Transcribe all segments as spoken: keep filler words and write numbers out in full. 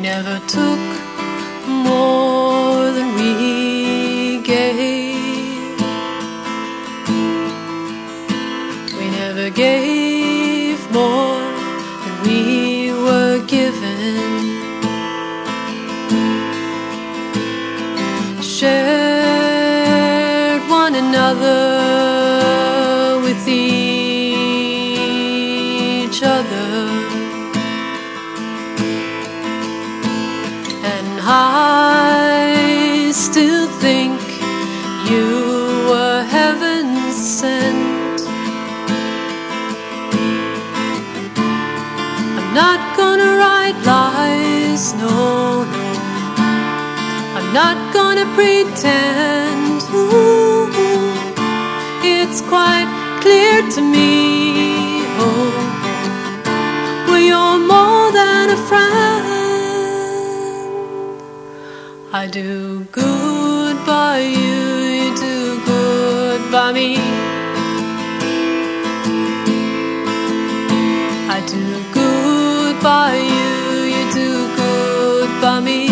We never took more than we gave. We never gave more than we were given. Shared one another with each other. I still think you were heaven sent. I'm not gonna write lies, no, no. I'm not gonna pretend. Ooh, it's quite clear to me, oh, well, you're more than a friend. I do good by you, you do good by me. I do good by you, you do good by me.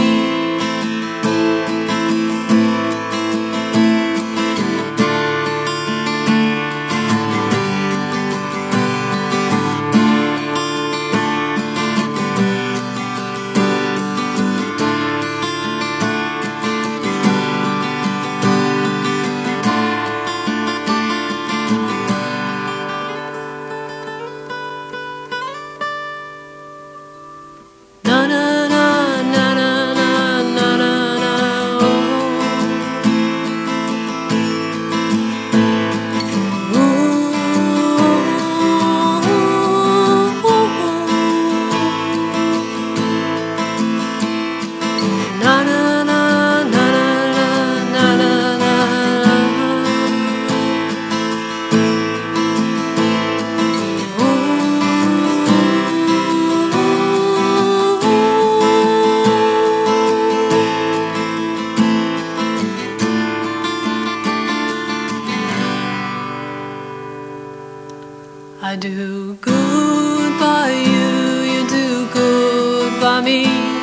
I do good by you, you do good by me.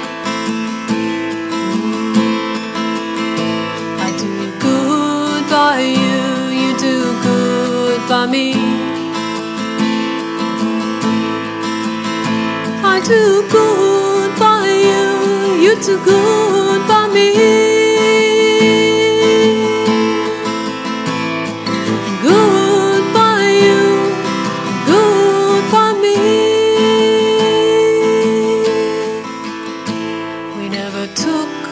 I do good by you, you do good by me. I do good by you, you do good by me. Took